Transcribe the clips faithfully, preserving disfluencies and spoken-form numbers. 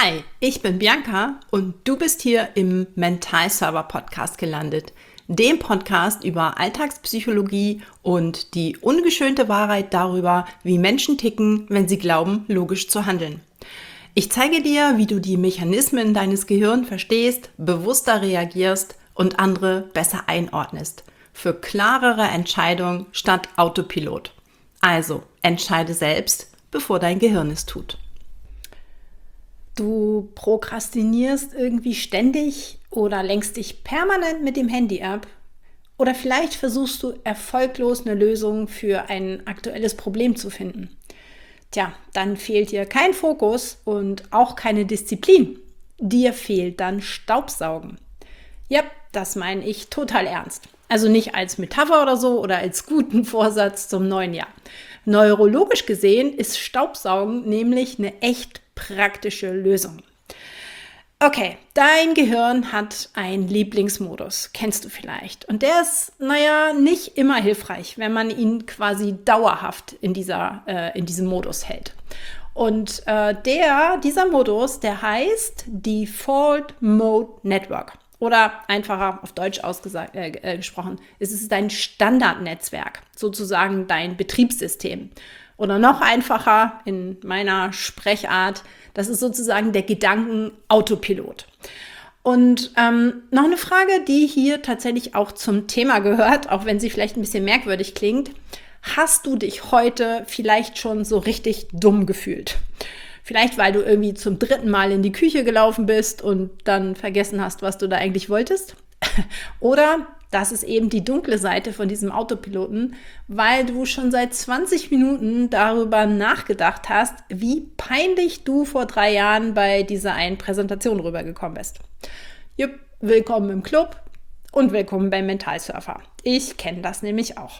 Hi, ich bin Bianca und du bist hier im Mentalserver Podcast gelandet, dem Podcast über Alltagspsychologie und die ungeschönte Wahrheit darüber, wie Menschen ticken, wenn sie glauben, logisch zu handeln. Ich zeige dir, wie du die Mechanismen deines Gehirns verstehst, bewusster reagierst und andere besser einordnest. Für klarere Entscheidungen statt Autopilot. Also, entscheide selbst, bevor dein Gehirn es tut. Du prokrastinierst irgendwie ständig oder lenkst dich permanent mit dem Handy ab. Oder vielleicht versuchst du erfolglos eine Lösung für ein aktuelles Problem zu finden. Tja, dann fehlt dir kein Fokus und auch keine Disziplin. Dir fehlt dann Staubsaugen. Ja, das meine ich total ernst. Also nicht als Metapher oder so oder als guten Vorsatz zum neuen Jahr. Neurologisch gesehen ist Staubsaugen nämlich eine echt praktische Lösung. Okay, dein Gehirn hat einen Lieblingsmodus, kennst du vielleicht. Und der ist, naja, nicht immer hilfreich, wenn man ihn quasi dauerhaft in, dieser, äh, in diesem Modus hält. Und äh, der, dieser Modus, der heißt Default Mode Network. Oder einfacher auf Deutsch ausgesagt, äh, äh, gesprochen, es ist dein Standardnetzwerk, sozusagen dein Betriebssystem. Oder noch einfacher in meiner Sprechart, das ist sozusagen der Gedanken-Autopilot. Und ähm, noch eine Frage, die hier tatsächlich auch zum Thema gehört, auch wenn sie vielleicht ein bisschen merkwürdig klingt. Hast du dich heute vielleicht schon so richtig dumm gefühlt? Vielleicht, weil du irgendwie zum dritten Mal in die Küche gelaufen bist und dann vergessen hast, was du da eigentlich wolltest. Oder, das ist eben die dunkle Seite von diesem Autopiloten, weil du schon seit zwanzig Minuten darüber nachgedacht hast, wie peinlich du vor drei Jahren bei dieser einen Präsentation rübergekommen bist. Jupp, willkommen im Club und willkommen beim Mentalsurfer. Ich kenne das nämlich auch.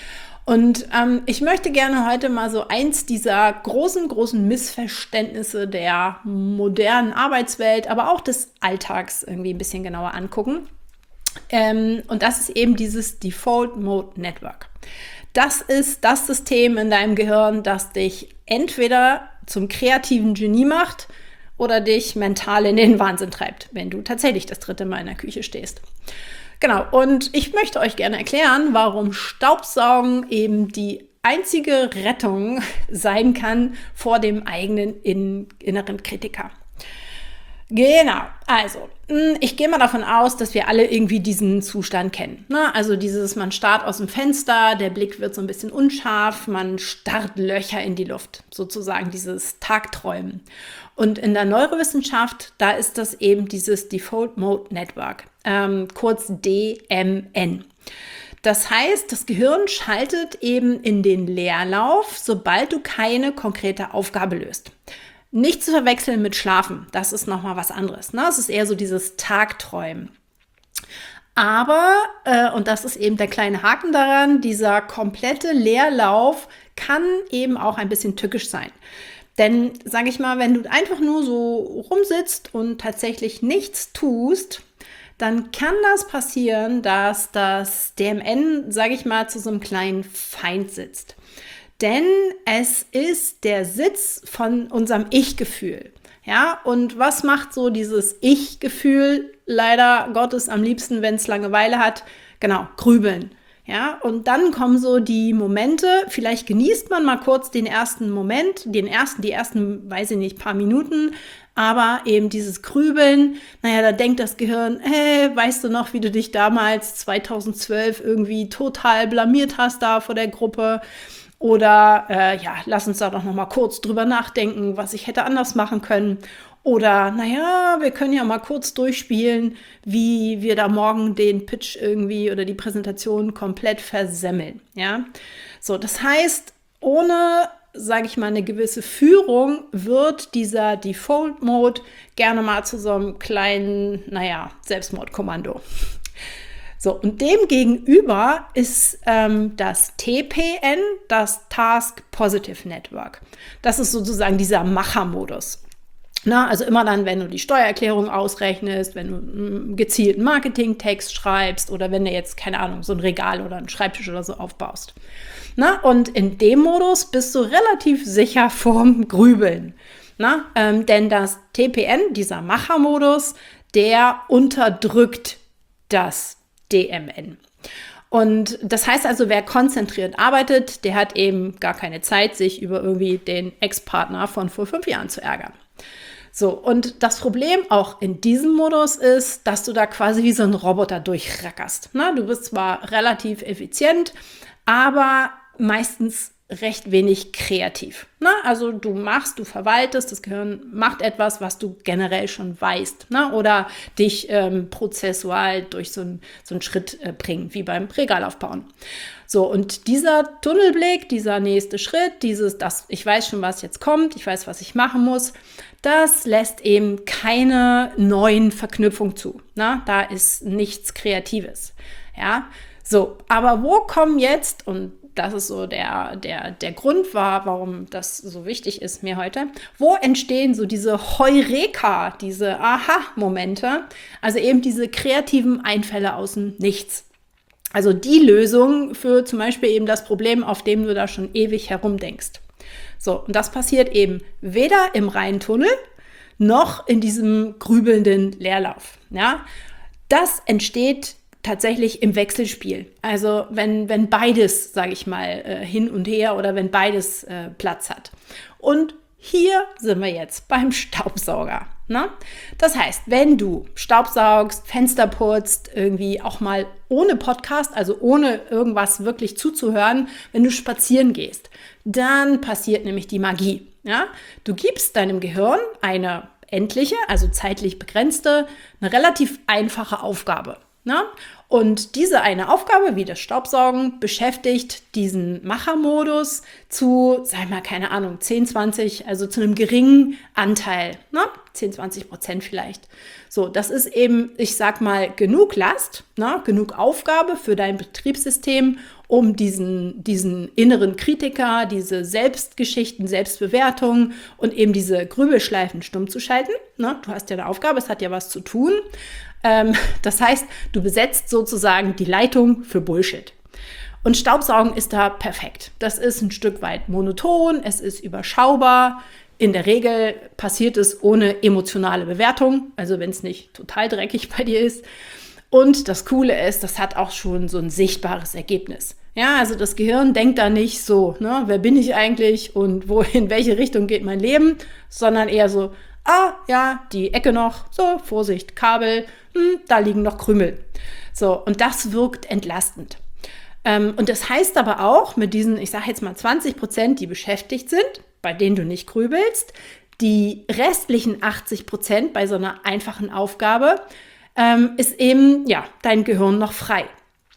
Und ähm, ich möchte gerne heute mal so eins dieser großen, großen Missverständnisse der modernen Arbeitswelt, aber auch des Alltags irgendwie ein bisschen genauer angucken. Ähm, und das ist eben dieses Default Mode Network. Das ist das System in deinem Gehirn, das dich entweder zum kreativen Genie macht oder dich mental in den Wahnsinn treibt, wenn du tatsächlich das dritte Mal in der Küche stehst. Genau, und ich möchte euch gerne erklären, warum Staubsaugen eben die einzige Rettung sein kann vor dem eigenen in, inneren Kritiker. Genau, also ich gehe mal davon aus, dass wir alle irgendwie diesen Zustand kennen. Ne? Also dieses, man starrt aus dem Fenster, der Blick wird so ein bisschen unscharf, man starrt Löcher in die Luft, sozusagen dieses Tagträumen. Und in der Neurowissenschaft, da ist das eben dieses Default Mode Network, ähm, kurz D M N. Das heißt, das Gehirn schaltet eben in den Leerlauf, sobald du keine konkrete Aufgabe löst. Nicht zu verwechseln mit Schlafen, das ist nochmal was anderes. Ne? Es ist eher so dieses Tagträumen. Aber, äh, und das ist eben der kleine Haken daran, dieser komplette Leerlauf kann eben auch ein bisschen tückisch sein. Denn, sage ich mal, wenn du einfach nur so rumsitzt und tatsächlich nichts tust, dann kann das passieren, dass das D M N, sage ich mal, zu so einem kleinen Feind sitzt. Denn es ist der Sitz von unserem Ich-Gefühl. Ja, und was macht so dieses Ich-Gefühl leider Gottes am liebsten, wenn es Langeweile hat? Genau, grübeln. Ja, und dann kommen so die Momente, vielleicht genießt man mal kurz den ersten Moment, den ersten, die ersten, weiß ich nicht, paar Minuten, aber eben dieses Grübeln, naja, da denkt das Gehirn, hey, weißt du noch, wie du dich damals zweitausendzwölf irgendwie total blamiert hast da vor der Gruppe? Oder äh, ja, lass uns da doch noch mal kurz drüber nachdenken, was ich hätte anders machen können. Oder naja, wir können ja mal kurz durchspielen, wie wir da morgen den Pitch irgendwie oder die Präsentation komplett versemmeln. Ja, so, das heißt, ohne, sage ich mal, eine gewisse Führung wird dieser Default Mode gerne mal zu so einem kleinen, naja, Selbstmordkommando. So, und dem gegenüber ist ähm, das T P N, das Task Positive Network. Das ist sozusagen dieser Machermodus. Na, also immer dann, wenn du die Steuererklärung ausrechnest, wenn du einen gezielten Marketingtext schreibst oder wenn du jetzt, keine Ahnung, so ein Regal oder einen Schreibtisch oder so aufbaust. Na, und in dem Modus bist du relativ sicher vorm Grübeln. Na, ähm, denn das T P N, dieser Machermodus, der unterdrückt das D M N. Und das heißt also, wer konzentriert arbeitet, der hat eben gar keine Zeit, sich über irgendwie den Ex-Partner von vor fünf Jahren zu ärgern. So, und das Problem auch in diesem Modus ist, dass du da quasi wie so ein Roboter durchrackerst. Na, du bist zwar relativ effizient, aber meistens recht wenig kreativ. Na, also du machst, du verwaltest, das Gehirn macht etwas, was du generell schon weißt, na, oder dich ähm, prozessual durch so, ein, so einen Schritt äh, bringen, wie beim Regal aufbauen. So, und dieser Tunnelblick, dieser nächste Schritt, dieses, das, ich weiß schon, was jetzt kommt, ich weiß, was ich machen muss, das lässt eben keine neuen Verknüpfungen zu. Na, da ist nichts Kreatives. Ja, so, aber wo kommen jetzt, und das ist so der, der, der Grund war, warum das so wichtig ist mir heute. Wo entstehen so diese Heureka, diese Aha-Momente, also eben diese kreativen Einfälle aus dem Nichts. Also die Lösung für zum Beispiel eben das Problem, auf dem du da schon ewig herumdenkst. So, und das passiert eben weder im reinen Tunnel noch in diesem grübelnden Leerlauf. Ja? Das entsteht tatsächlich im Wechselspiel. Also wenn, wenn beides, sage ich mal, äh, hin und her oder wenn beides äh, Platz hat. Und hier sind wir jetzt beim Staubsauger. Ne? Das heißt, wenn du Staubsaugst, Fenster putzt, irgendwie auch mal ohne Podcast, also ohne irgendwas wirklich zuzuhören, wenn du spazieren gehst, dann passiert nämlich die Magie. Ja? Du gibst deinem Gehirn eine endliche, also zeitlich begrenzte, eine relativ einfache Aufgabe. Na? Und diese eine Aufgabe, wie das Staubsaugen, beschäftigt diesen Machermodus zu, sag ich mal, keine Ahnung, zehn, zwanzig, also zu einem geringen Anteil, ne? zehn, zwanzig Prozent vielleicht. So, das ist eben, ich sag mal, genug Last, ne? Genug Aufgabe für dein Betriebssystem, um diesen, diesen inneren Kritiker, diese Selbstgeschichten, Selbstbewertung und eben diese Grübelschleifen stumm zu schalten. Ne? Du hast ja eine Aufgabe, es hat ja was zu tun. Das heißt, du besetzt sozusagen die Leitung für Bullshit. Und Staubsaugen ist da perfekt. Das ist ein Stück weit monoton, es ist überschaubar. In der Regel passiert es ohne emotionale Bewertung, also wenn es nicht total dreckig bei dir ist. Und das Coole ist, das hat auch schon so ein sichtbares Ergebnis. Ja, also das Gehirn denkt da nicht so, ne, wer bin ich eigentlich und wo, in welche Richtung geht mein Leben, sondern eher so, ah, ja, die Ecke noch, so, Vorsicht, Kabel, hm, da liegen noch Krümel. So, und das wirkt entlastend. Ähm, und das heißt aber auch, mit diesen, ich sage jetzt mal zwanzig Prozent, die beschäftigt sind, bei denen du nicht grübelst, die restlichen achtzig Prozent bei so einer einfachen Aufgabe, ähm, ist eben, ja, dein Gehirn noch frei.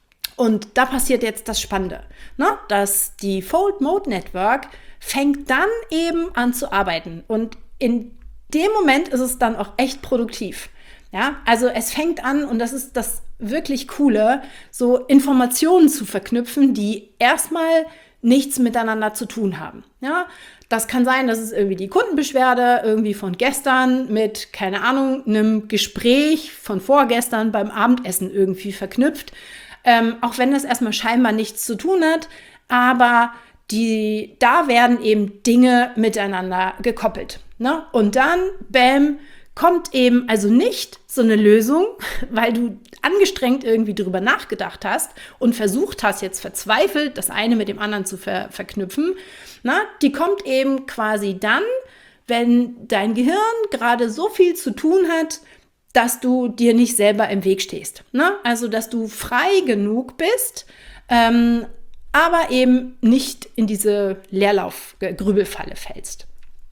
Und da passiert jetzt das Spannende, ne? Das Default Mode Network fängt dann eben an zu arbeiten. Und in dem Moment ist es dann auch echt produktiv. Ja, also es fängt an, und das ist das wirklich Coole, so Informationen zu verknüpfen, die erstmal nichts miteinander zu tun haben. Ja, das kann sein, dass es irgendwie die Kundenbeschwerde irgendwie von gestern mit, keine Ahnung, einem Gespräch von vorgestern beim Abendessen irgendwie verknüpft. Ähm, auch wenn das erstmal scheinbar nichts zu tun hat, aber die, da werden eben Dinge miteinander gekoppelt. Ne? Und dann, bam, kommt eben also nicht so eine Lösung, weil du angestrengt irgendwie drüber nachgedacht hast und versucht hast, jetzt verzweifelt das eine mit dem anderen zu ver- verknüpfen. Na, die kommt eben quasi dann, wenn dein Gehirn gerade so viel zu tun hat, dass du dir nicht selber im Weg stehst. Ne? Also, dass du frei genug bist, ähm, aber eben nicht in diese Leerlauf-Grübelfalle fällst.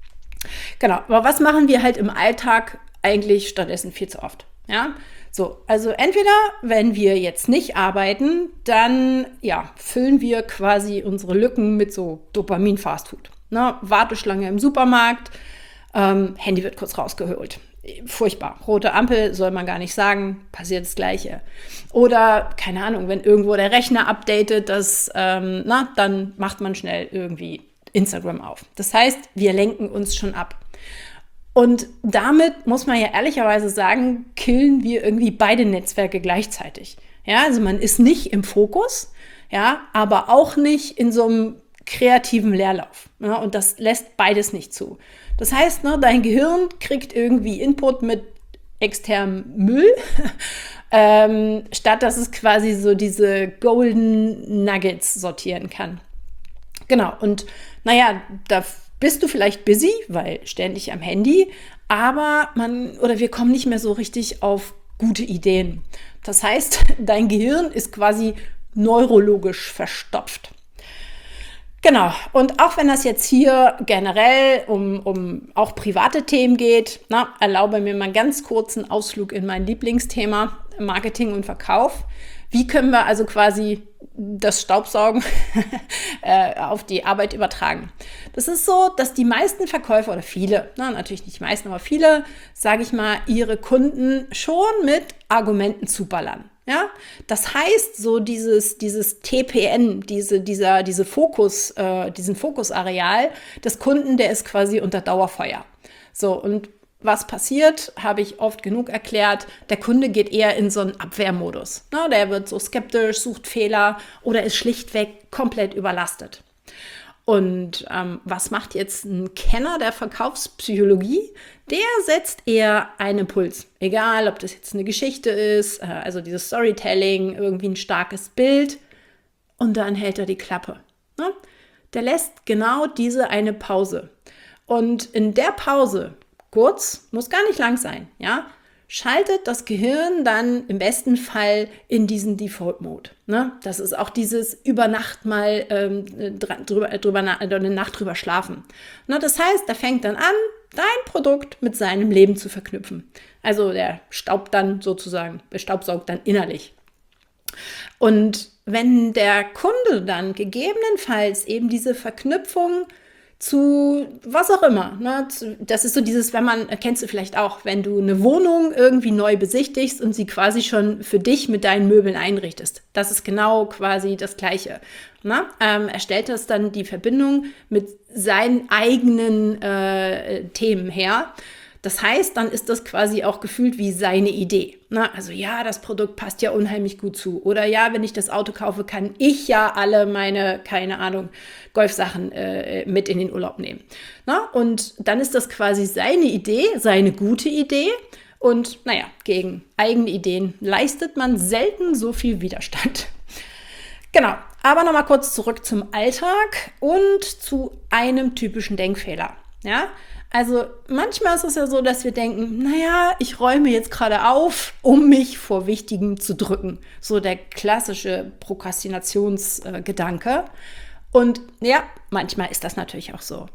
Genau, aber was machen wir halt im Alltag eigentlich stattdessen viel zu oft? Ja, so, also entweder, wenn wir jetzt nicht arbeiten, dann ja, füllen wir quasi unsere Lücken mit so Dopamin-Fastfood. Ne? Warteschlange im Supermarkt, ähm, Handy wird kurz rausgeholt. Furchtbar. Rote Ampel soll man gar nicht sagen, passiert das Gleiche. Oder, keine Ahnung, wenn irgendwo der Rechner updatet, das, ähm, na, dann macht man schnell irgendwie Instagram auf. Das heißt, wir lenken uns schon ab. Und damit muss man ja ehrlicherweise sagen, killen wir irgendwie beide Netzwerke gleichzeitig. Ja, also man ist nicht im Fokus, ja, aber auch nicht in so einem kreativen Leerlauf. Ja, und das lässt beides nicht zu. Das heißt, ne, dein Gehirn kriegt irgendwie Input mit externem Müll, ähm, statt dass es quasi so diese Golden Nuggets sortieren kann. Genau, und naja, da bist du vielleicht busy, weil ständig am Handy, aber man oder wir kommen nicht mehr so richtig auf gute Ideen. Das heißt, dein Gehirn ist quasi neurologisch verstopft. Genau, und auch wenn das jetzt hier generell um, um auch private Themen geht, na, erlaube mir mal einen ganz kurzen Ausflug in mein Lieblingsthema, Marketing und Verkauf. Wie können wir also quasi das Staubsaugen auf die Arbeit übertragen? Das ist so, dass die meisten Verkäufer oder viele, na, natürlich nicht die meisten, aber viele, sage ich mal, ihre Kunden schon mit Argumenten zuballern. Ja, das heißt, so dieses, dieses T P N, diese, dieser, diese Fokus, äh, diesen Fokusareal des Kunden, der ist quasi unter Dauerfeuer. So, und was passiert, habe ich oft genug erklärt, der Kunde geht eher in so einen Abwehrmodus. Ne, der wird so skeptisch, sucht Fehler oder ist schlichtweg komplett überlastet. Und ähm, was macht jetzt ein Kenner der Verkaufspsychologie? Der setzt eher einen Impuls. Egal, ob das jetzt eine Geschichte ist, äh, also dieses Storytelling, irgendwie ein starkes Bild. Und dann hält er die Klappe. Ne? Der lässt genau diese eine Pause. Und in der Pause, kurz, muss gar nicht lang sein, ja, schaltet das Gehirn dann im besten Fall in diesen Default-Mode. Ne? Das ist auch dieses über Nacht mal ähm, drüber, drüber, eine Nacht drüber schlafen. Ne? Das heißt, da fängt dann an, dein Produkt mit seinem Leben zu verknüpfen. Also der staubt dann sozusagen, der staubsaugt dann innerlich. Und wenn der Kunde dann gegebenenfalls eben diese Verknüpfung zu was auch immer. Ne? Das ist so dieses, wenn man, kennst du vielleicht auch, wenn du eine Wohnung irgendwie neu besichtigst und sie quasi schon für dich mit deinen Möbeln einrichtest. Das ist genau quasi das Gleiche. Ne? Ähm, er stellt das dann die Verbindung mit seinen eigenen äh, Themen her. Das heißt, dann ist das quasi auch gefühlt wie seine Idee. Na, also ja, das Produkt passt ja unheimlich gut zu. Oder ja, wenn ich das Auto kaufe, kann ich ja alle meine, keine Ahnung, Golfsachen äh, mit in den Urlaub nehmen. Na, und dann ist das quasi seine Idee, seine gute Idee. Und naja, gegen eigene Ideen leistet man selten so viel Widerstand. Genau, aber nochmal kurz zurück zum Alltag und zu einem typischen Denkfehler. Ja, also manchmal ist es ja so, dass wir denken, naja, ich räume jetzt gerade auf, um mich vor Wichtigem zu drücken. So der klassische Prokrastinationsgedanke. Und ja, manchmal ist das natürlich auch so.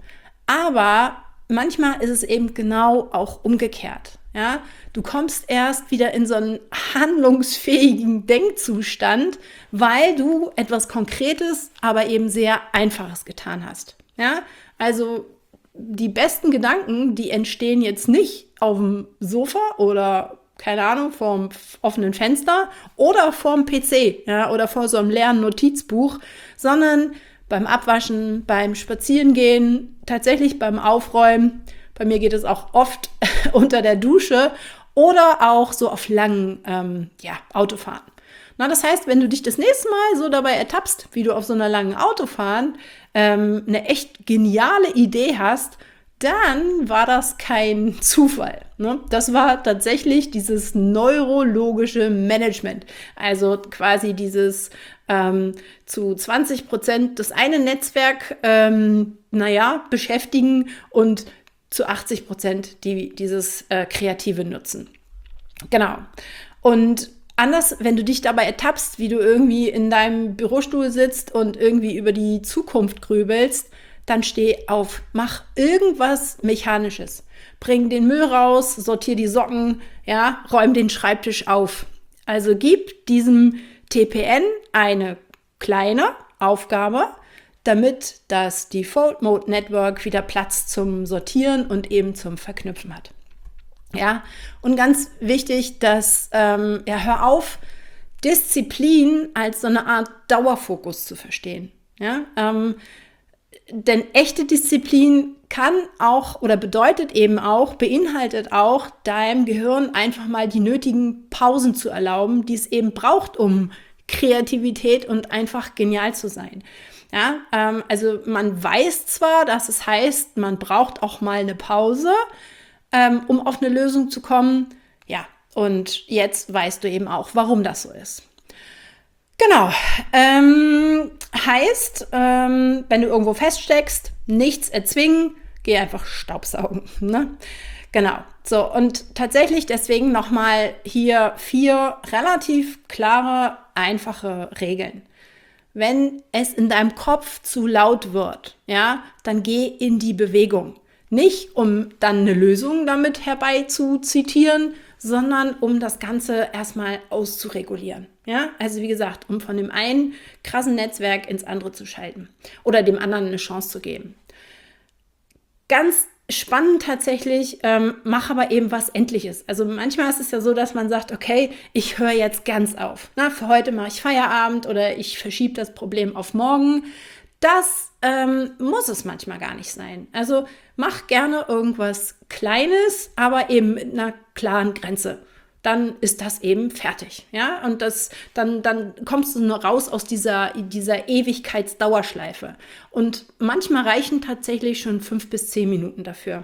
Aber manchmal ist es eben genau auch umgekehrt. Ja, du kommst erst wieder in so einen handlungsfähigen Denkzustand, weil du etwas Konkretes, aber eben sehr Einfaches getan hast. Ja, also die besten Gedanken, die entstehen jetzt nicht auf dem Sofa oder, keine Ahnung, vorm offenen Fenster oder vorm P C, ja, oder vor so einem leeren Notizbuch, sondern beim Abwaschen, beim Spazierengehen, tatsächlich beim Aufräumen. Bei mir geht es auch oft unter der Dusche oder auch so auf langen ähm, ja, Autofahren. Na, das heißt, wenn du dich das nächste Mal so dabei ertappst, wie du auf so einer langen Autofahrt ähm, eine echt geniale Idee hast, dann war das kein Zufall. Ne? Das war tatsächlich dieses neurologische Management. Also quasi dieses ähm, zu zwanzig Prozent das eine Netzwerk ähm, naja, beschäftigen und zu achtzig Prozent die, dieses äh, kreative nutzen. Genau. Und anders, wenn du dich dabei ertappst, wie du irgendwie in deinem Bürostuhl sitzt und irgendwie über die Zukunft grübelst, dann steh auf, mach irgendwas Mechanisches. Bring den Müll raus, sortier die Socken, ja, räum den Schreibtisch auf. Also gib diesem T P N eine kleine Aufgabe, damit das Default Mode Network wieder Platz zum Sortieren und eben zum Verknüpfen hat. Ja, und ganz wichtig, dass, ähm, ja, hör auf, Disziplin als so eine Art Dauerfokus zu verstehen. Ja, ähm, denn echte Disziplin kann auch oder bedeutet eben auch, beinhaltet auch, deinem Gehirn einfach mal die nötigen Pausen zu erlauben, die es eben braucht, um Kreativität und einfach genial zu sein. Ja, ähm, also man weiß zwar, dass es heißt, man braucht auch mal eine Pause, ähm, um auf eine Lösung zu kommen. Ja, und jetzt weißt du eben auch, warum das so ist. Genau. Ähm, heißt, ähm, wenn du irgendwo feststeckst, nichts erzwingen, geh einfach Staubsaugen. Ne? Genau. So, und tatsächlich deswegen nochmal hier vier relativ klare, einfache Regeln. Wenn es in deinem Kopf zu laut wird, ja, dann geh in die Bewegung. Nicht, um dann eine Lösung damit herbeizuzitieren, sondern um das Ganze erstmal auszuregulieren. Ja? Also wie gesagt, um von dem einen krassen Netzwerk ins andere zu schalten oder dem anderen eine Chance zu geben. Ganz spannend tatsächlich, ähm, mach aber eben was Endliches. Also manchmal ist es ja so, dass man sagt, okay, ich höre jetzt ganz auf. Na, für heute mache ich Feierabend oder ich verschiebe das Problem auf morgen. Das ähm, muss es manchmal gar nicht sein. Also mach gerne irgendwas Kleines, aber eben mit einer klaren Grenze. Dann ist das eben fertig. Ja? Und das, dann, dann kommst du nur raus aus dieser, dieser Ewigkeitsdauerschleife. Und manchmal reichen tatsächlich schon fünf bis zehn Minuten dafür.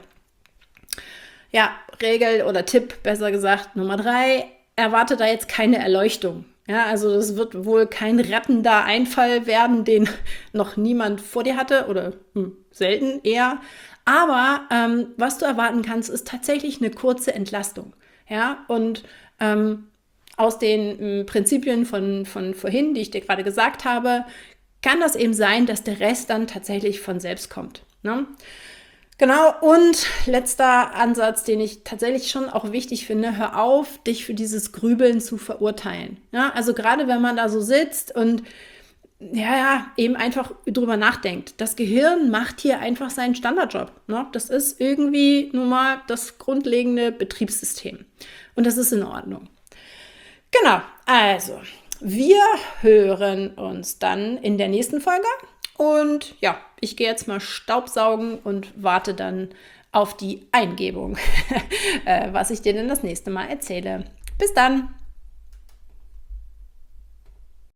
Ja, Regel oder Tipp, besser gesagt, Nummer drei, erwarte da jetzt keine Erleuchtung. Ja, also das wird wohl kein rettender Einfall werden, den noch niemand vor dir hatte oder hm, selten eher. Aber ähm, was du erwarten kannst, ist tatsächlich eine kurze Entlastung. Ja, und ähm, aus den ähm, Prinzipien von, von vorhin, die ich dir gerade gesagt habe, kann das eben sein, dass der Rest dann tatsächlich von selbst kommt. Ne? Genau, und letzter Ansatz, den ich tatsächlich schon auch wichtig finde, hör auf, dich für dieses Grübeln zu verurteilen. Ja, also gerade wenn man da so sitzt und ja, ja, eben einfach drüber nachdenkt. Das Gehirn macht hier einfach seinen Standardjob. Ne? Das ist irgendwie nun mal das grundlegende Betriebssystem. Und das ist in Ordnung. Genau, also wir hören uns dann in der nächsten Folge. Und ja, ich gehe jetzt mal Staubsaugen und warte dann auf die Eingebung, was ich dir denn das nächste Mal erzähle. Bis dann!